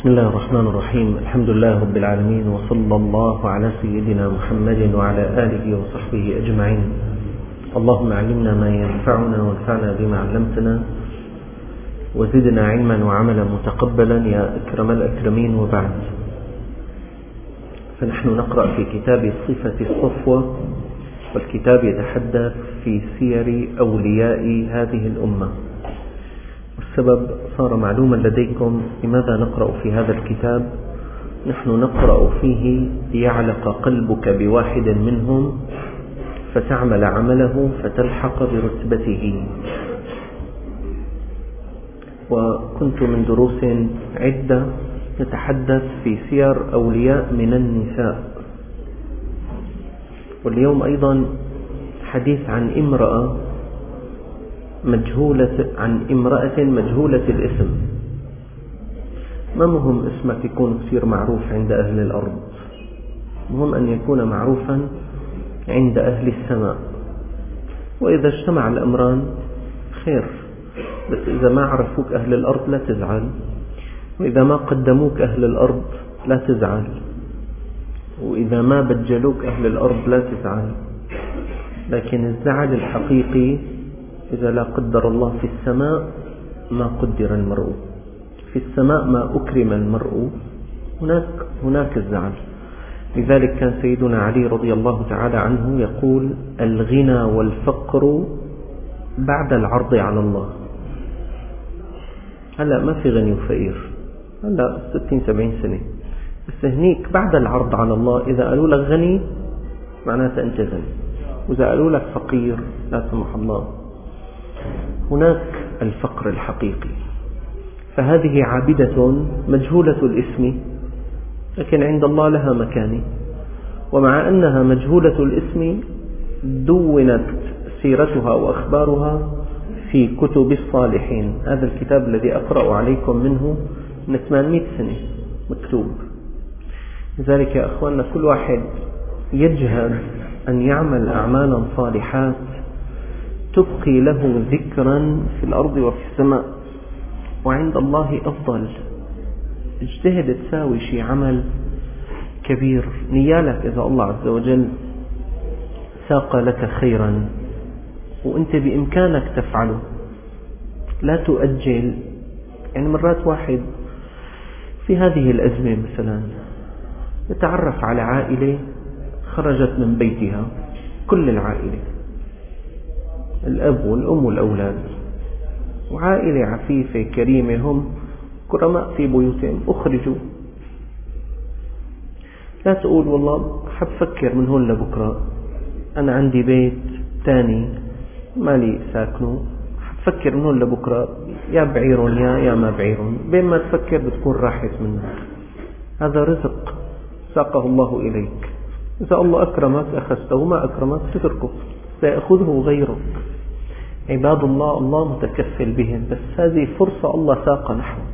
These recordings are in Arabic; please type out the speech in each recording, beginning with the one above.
بسم الله الرحمن الرحيم. الحمد لله رب العالمين، وصلى الله على سيدنا محمد وعلى آله وصحبه أجمعين. اللهم علمنا ما ينفعنا وانفعنا بما علمتنا، وزدنا علما وعملا متقبلا يا أكرم الأكرمين. وبعد، فنحن نقرأ في كتاب صفة الصفوة، والكتاب يتحدث في سير أولياء هذه الأمة. والسبب صار معلوما لديكم لماذا نقرأ في هذا الكتاب. نحن نقرأ فيه ليعلق قلبك بواحد منهم فتعمل عمله فتلحق برتبته. وكنت من دروس عدة نتحدث في سير أولياء من النساء، واليوم أيضا حديث عن امرأة مجهولة الاسم. ما مهم اسمك يكون كثير معروف عند أهل الأرض، مهم أن يكون معروفا عند أهل السماء. وإذا اجتمع الأمران خير، بس إذا ما عرفوك أهل الأرض لا تزعل، وإذا ما قدموك أهل الأرض لا تزعل، وإذا ما بجلوك أهل الأرض لا تزعل. لكن الزعل الحقيقي إذا لا قدر الله في السماء ما قدر المرء، في السماء ما أكرم المرء، هناك الزعل. لذلك كان سيدنا علي رضي الله تعالى عنه يقول: الغنى والفقر بعد العرض على الله. هلأ ما في غني وفقير، هلأ 60-70 سنة، بس هنيك بعد العرض على الله إذا قالوا لك غني معناته أنت غني، وإذا قالوا لك فقير لا سمح الله. هناك الفقر الحقيقي. فهذه عابدة مجهولة الاسم، لكن عند الله لها مكانة. ومع أنها مجهولة الاسم دونت سيرتها وأخبارها في كتب الصالحين. هذا الكتاب الذي أقرأ عليكم منه من 800 سنة مكتوب. لذلك يا أخواننا كل واحد يجهد أن يعمل أعمالا صالحات تبقي له ذكرا في الأرض وفي السماء، وعند الله أفضل. اجتهد تساوي شيء عمل كبير نيالك إذا الله عز وجل ساق لك خيرا وأنت بإمكانك تفعله، لا تؤجل. يعني مرات واحد في هذه الأزمة مثلا يتعرف على عائلة خرجت من بيتها، كل العائلة، الأب والأم والأولاد، وعائلة عفيفة كريمة هم كرماء في بيوتهم، أخرجوا. لا تقول والله حبفكر من هون لبكرة، أنا عندي بيت تاني مالي ساكنه، حبفكر من هون لبكرة يا بعيرون يا ما بعيرون. بين ما تفكر بتكون راحت منك. هذا رزق ساقه الله إليك، إذا الله أكرمك أخذته، ما أكرمك تتركه، سيأخذه غيرك. عباد الله متكفل بهم، بس هذه فرصة الله ساق نحوك.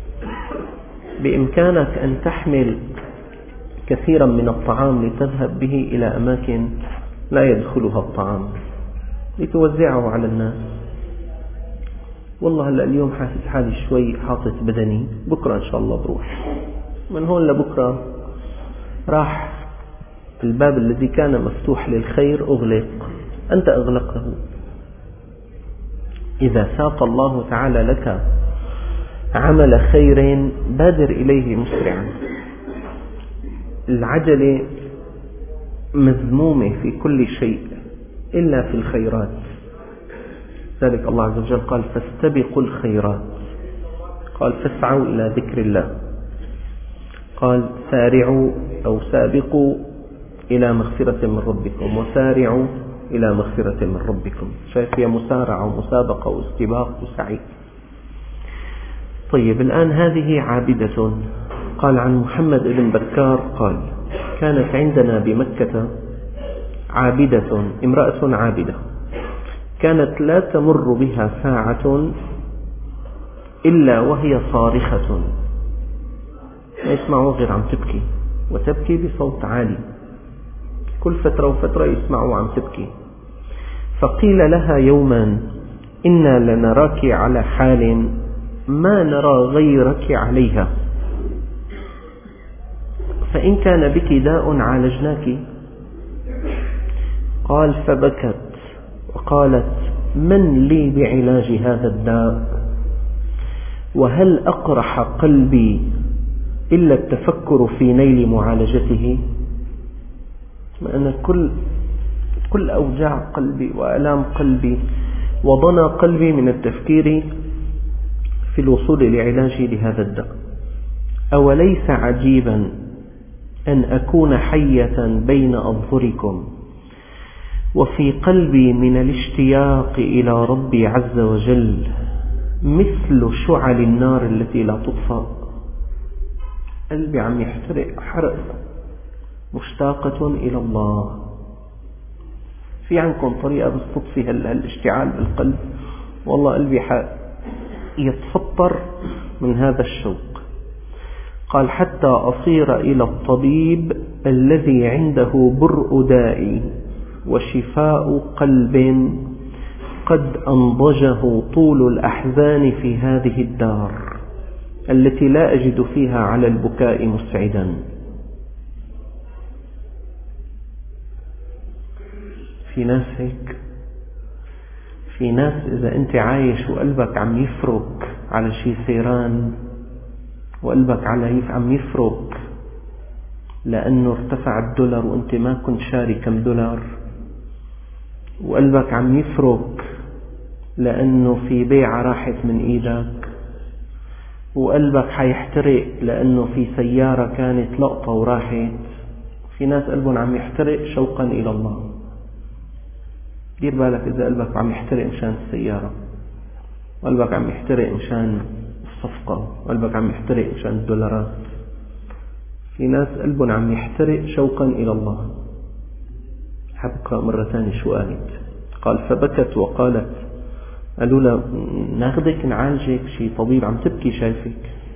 بإمكانك أن تحمل كثيرا من الطعام لتذهب به إلى أماكن لا يدخلها الطعام لتوزعه على الناس. والله هلأ اليوم حاسس حالي شوي حاطط بدني، بكرة إن شاء الله بروح. من هون لبكرة راح الباب الذي كان مفتوح للخير أغلق، أنت أغلقته. إذا ساق الله تعالى لك عمل خير بادر إليه مسرعا. العجلة مذمومة في كل شيء إلا في الخيرات. ذلك الله عز وجل قال: فاستبقوا الخيرات، قال فاسعوا إلى ذكر الله، قال سارعوا أو سابقوا إلى مغفرة من ربكم، وسارعوا إلى مغفرة من ربكم. شايف، هي مسارعة ومسابقة واستباق وسعي. طيب، الآن هذه عابدة. قال عن محمد بن بكار قال: كانت عندنا بمكة عابدة، امرأة عابدة، كانت لا تمر بها ساعة إلا وهي صارخة، ما يسمعوا غير عم تبكي، وتبكي بصوت عالي، كل فترة وفترة يسمعوا عم تبكي. فقيل لها يوما: إنا لنراك على حال ما نرى غيرك عليها. فإن كان بك داء عالجناك. قال فبكت وقالت من لي بعلاج هذا الداء وهل أقرح قلبي إلا التفكر في نيل معالجته. لأن كل أوجاع قلبي وآلام قلبي وضنى قلبي من التفكير في الوصول لعلاجي لهذا الداء. أوليس عجيبا أن أكون حية بين أظهركم وفي قلبي من الاشتياق إلى ربي عز وجل مثل شعل النار التي لا تطفأ. قلبي عم يحترق حرق، مشتاقة إلى الله. في عندكم طريقة بس تطفي هالاشتعال بالقلب؟ والله قلبي يتفطر من هذا الشوق. قال حتى أصير إلى الطبيب الذي عنده برء دائي وشفاء قلب قد أنضجه طول الأحزان في هذه الدار التي لا أجد فيها على البكاء مسعدا. في ناس هيك، في ناس إذا أنت عايش وقلبك عم يفرك على شي سيران وقلبك عم يفرك لأنه ارتفع الدولار وأنت ما كنت شاري كم دولار، وقلبك عم يفرك لأنه في بيعة راحت من إيدك، وقلبك حيحترق لأنه في سيارة كانت لقطة وراحت. في ناس قلبهم عم يحترق شوقا إلى الله. دير بالك إذا قلبك عم يحترق مشان السيارة، وقلبك عم يحترق مشان الصفقة، وقلبك عم يحترق مشان الدولارات. في ناس قلبهم عم يحترق شوقا إلى الله. حبقرأ مرة ثانية شو قالت. قال فبكت وقالت، قالوا له ناخدك نعالجك، شي طبيب عم تبكي شايفك.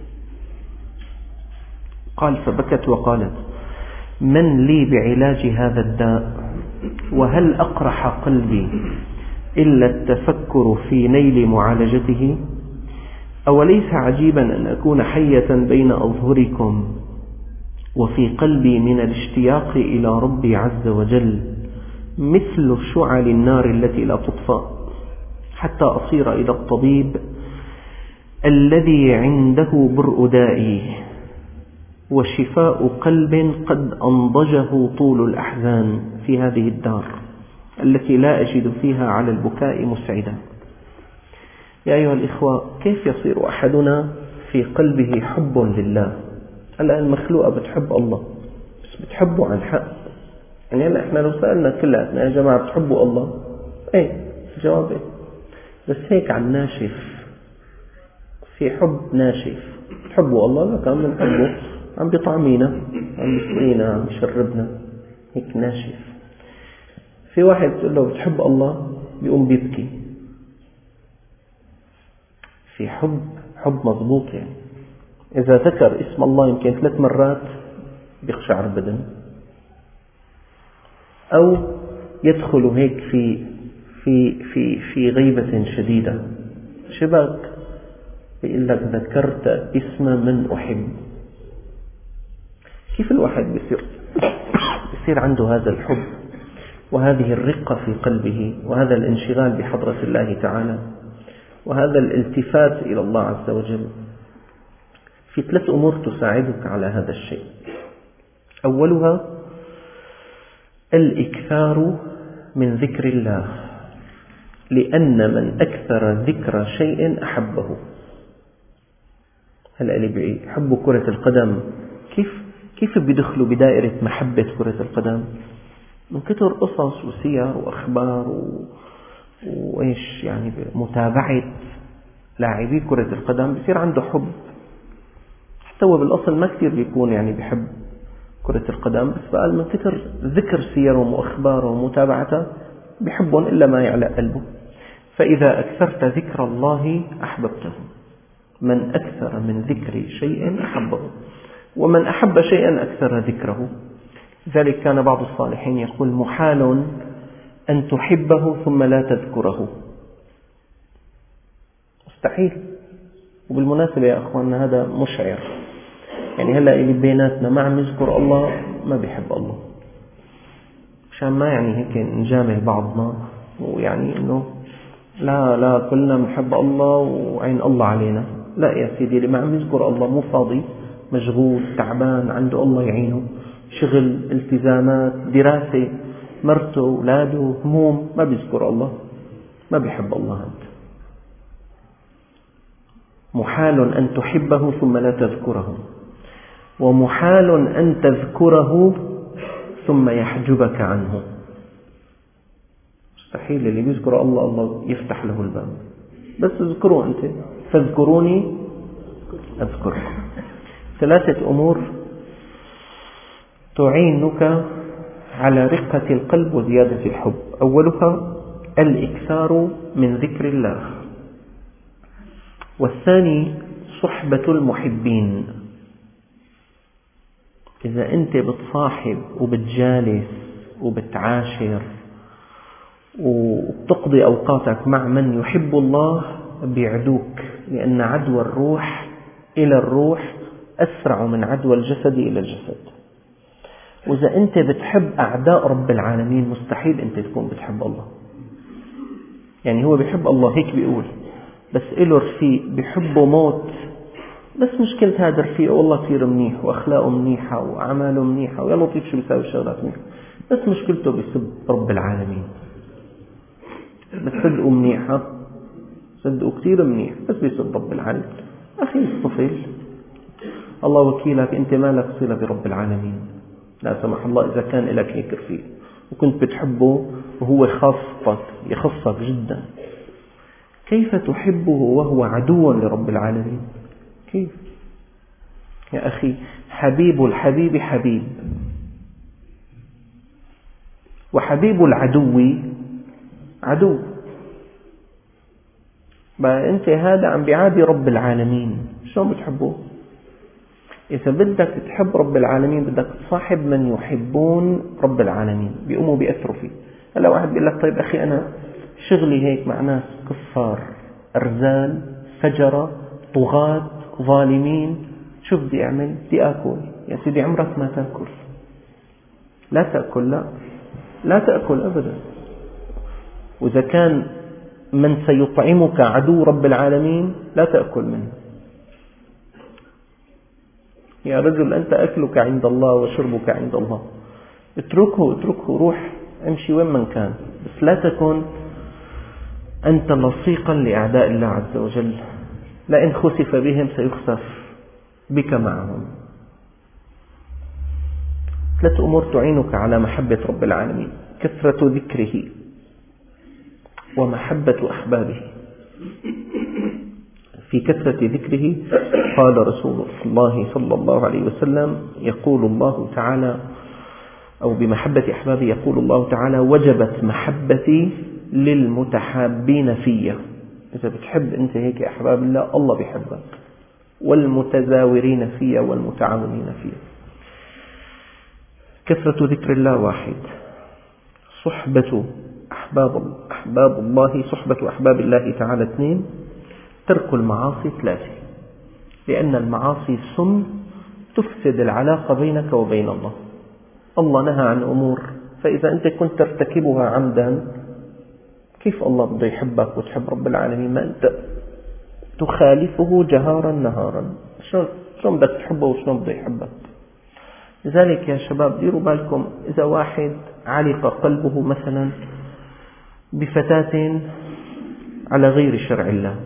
قال فبكت وقالت من لي بعلاج هذا الداء وهل أقرح قلبي إلا التفكر في نيل معالجته. أوليس عجيبا أن أكون حية بين أظهركم وفي قلبي من الاشتياق إلى ربي عز وجل مثل شعل النار التي لا تطفأ حتى أصير إلى الطبيب الذي عنده برء دائي وشفاء قلب قد أنضجه طول الأحزان في هذه الدار التي لا أجد فيها على البكاء مسعدا. يا أيها الإخوة، كيف يصير أحدنا في قلبه حب لله؟ الآن المخلوقة بتحب الله بس بتحبه عن حق. يعني إحنا لو سألنا كلنا يا جماعة بتحبوا الله؟ إيه الجواب إيه، بس هيك عن ناشف، في حب ناشف. بتحبوا الله؟ لا كان بنحبه عم بيطعمينا، عم بيسقينا، عم بيشربنا، هيك ناشف. في واحد تقول له بتحب الله بيقوم بيبكي. في حب مضبوط. يعني إذا ذكر اسم الله يمكن 3 مرات بيقشعر بدن، أو يدخل هيك في غيبة شديدة. شبك بيقول لك ذكرت اسم من أحب. كيف الواحد بيصير عنده هذا الحب وهذه الرقة في قلبه وهذا الانشغال بحضرة الله تعالى وهذا الالتفات إلى الله عز وجل؟ في 3 أمور تساعدك على هذا الشيء. أولها الإكثار من ذكر الله، لأن من أكثر ذكر شيء أحبه. هلأ اللي بيحبوا كرة القدم كيف بيدخلوا بدائرة محبة كرة القدم؟ من كتر قصص وسير وأخبار وإيش يعني متابعة لاعبي كرة القدم بيصير عنده حب. حتى هو بالأصل ما كثير بيكون يعني بيحب كرة القدم، بس بقى من كتر ذكر سيرهم وأخبارهم ومتابعته بيحبهم إلا ما يعلق قلبه. فإذا أكثرت ذكر الله أحببته. من أكثر من ذكر شيء أحبه، ومن أحب شيئا أكثر ذكره. لذلك كان بعض الصالحين يقول محال أن تحبه ثم لا تذكره. مستحيل. وبالمناسبة يا أخواننا هذا مشعر. يعني هلأ اللي بيناتنا ما عم يذكر الله ما بيحب الله، عشان ما يعني هيك نجامل بعضنا، ويعني إنه لا كلنا بنحب الله وعين الله علينا. لا يا سيدي، اللي ما عم يذكر الله مو فاضي، مشغول تعبان، عنده الله يعينه، شغل، التزامات، دراسة، مرته، أولاده، هموم، ما بيذكر الله، ما بيحب الله. أنت محال أن تحبه ثم لا تذكره، ومحال أن تذكره ثم يحجبك عنه. مستحيل اللي بيذكر الله الله يفتح له الباب، بس اذكروا أنت، فاذكروني أذكركم. 3 أمور تعينك على رقة القلب وزيادة الحب. أولها الإكثار من ذكر الله، والثاني صحبة المحبين. إذا أنت بتصاحب وبتجالس وبتعاشر وبتقضي أوقاتك مع من يحب الله بيعدوك، لأن عدوى الروح إلى الروح أسرع من عدوى الجسد إلى الجسد. وإذا أنت بتحب أعداء رب العالمين مستحيل أنت تكون بتحب الله. يعني هو بيحب الله هيك بيقول، بس إله رفيق بيحبه موت، بس مشكلة هذا الرفيق والله كثير منيح وأخلاقه منيحة وأعماله منيحة ويا لطيف شو بيساوي شغلات منيحة، بس مشكلته بيسب رب العالمين. بس صدقوا منيحة، صدقوا كثير منيح، بس بيسب رب العالمين. أخي الطفل، الله وكيلك، أنت ما لك صلة برب العالمين، لا سمح الله إذا كان لك هيك رفيق وكنت بتحبه وهو يخصك جدا، كيف تحبه وهو عدو لرب العالمين؟ كيف يا أخي؟ حبيب الحبيب حبيب، وحبيب العدو عدو. بقى أنت هذا عم بيعادي رب العالمين، شلون بتحبه؟ إذا بدك تحب رب العالمين بدك تصاحب من يحبون رب العالمين، بيقوموا بيأثروا فيه. هلا واحد بيقول لك طيب أخي أنا شغلي هيك مع ناس كفار، أرذال، فجرة، طغاة، ظالمين، شو بدي أعمل؟ بدي أكل. يا سيدي عمرك ما تأكل، لا تأكل، لا تأكل أبدا. وإذا كان من سيطعمك عدو رب العالمين لا تأكل منه. يا رجل أنت أكلك عند الله وشربك عند الله، اتركه، روح امشي وين من كان، بس لا تكن أنت لصيقا لأعداء الله عز وجل، لئن خسف بهم سيخسف بك معهم. 3 أمور تعينك على محبة رب العالمين: كثرة ذكره ومحبة أحبابه. في كثرة ذكره قال رسول الله صلى الله عليه وسلم يقول الله تعالى، أو بمحبة أحبابه يقول الله تعالى: وجبت محبتي للمتحابين فيا. إذا بتحب أنت هيك أحباب الله، الله بيحبك، والمتزاورين فيا والمتعاونين فيا. كثرة ذكر الله 1، صحبة أحباب الله، صحبة أحباب الله تعالى 2، ترك المعاصي 3، لأن المعاصي سم تفسد العلاقة بينك وبين الله. الله نهى عن أمور، فإذا أنت كنت ترتكبها عمدا كيف الله بده يحبك وتحب رب العالمين ما أنت تخالفه جهارا نهارا؟ شلون بدك تحبه وشلون بده يحبك؟ لذلك يا شباب ديروا بالكم، إذا واحد علق قلبه مثلا بفتاة على غير شرع الله،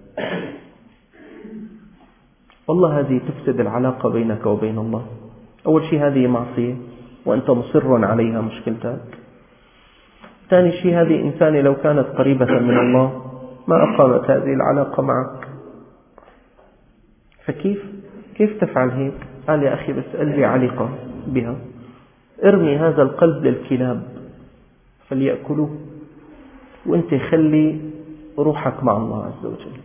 والله هذه تفسد العلاقة بينك وبين الله. أول شيء هذه معصية وأنت مصر عليها، مشكلتك. ثاني شيء هذه إنسانة لو كانت قريبة من الله ما أقامت هذه العلاقة معك، كيف تفعل هيك؟ قال يا أخي بس قلبي علق بها، ارمي هذا القلب للكلاب فليأكلوه، وانت خلي روحك مع الله عز وجل.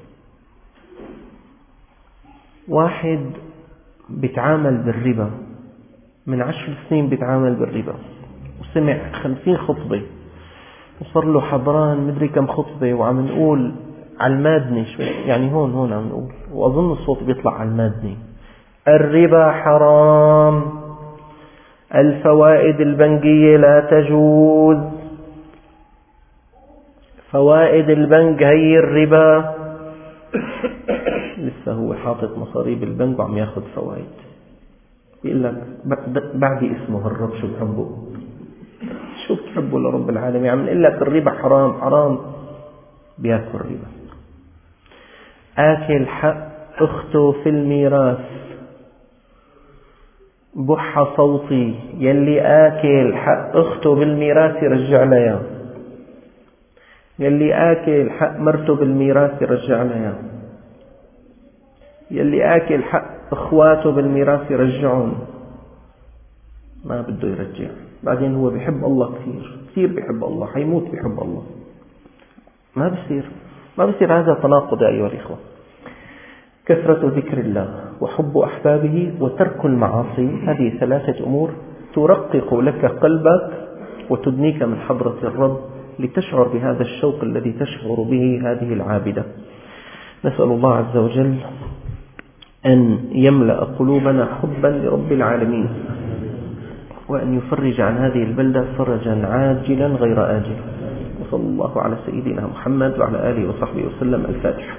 واحد بيتعامل بالربا من 10 سنين، بيتعامل بالربا وسمع 50 خطبة وصار له حضران مدري كم خطبة، وعم نقول على المادني يعني هون عم نقول، وأظن الصوت بيطلع على المادني. الربا حرام، الفوائد البنكية لا تجوز، فوائد البنك هي الربا. لسه هو حاطط مصاري بالبنك وعم ياخذ فوائد، بيقول لك بعد اسمه الرب شو بحبه، شو بتحبه لرب العالمين، عم نقول لك الربا حرام، حرام بياكل ربا. آكل حق أخته في الميراث، بح صوتي يلي آكل حق أخته بالميراث يرجع لها، يلي آكل حق مرته بالميراث يرجع لها، يلي آكل حق أخواته بالميراث يرجعون، ما بده يرجع. بعدين هو بيحب الله كثير كثير، بيحب الله، حيموت بيحب الله. ما بصير هذا تناقض يا أيها الإخوة. كثرة ذكر الله وحب أحبابه وترك المعاصي، هذه ثلاثة أمور ترقق لك قلبك وتدنيك من حضرة الرب لتشعر بهذا الشوق الذي تشعر به هذه العابدة. نسأل الله عز وجل أن يملأ قلوبنا حبا لرب العالمين، وأن يفرج عن هذه البلدة فرجا عاجلا غير آجل. وصلى الله على سيدنا محمد وعلى آله وصحبه وسلم. الفاتحة.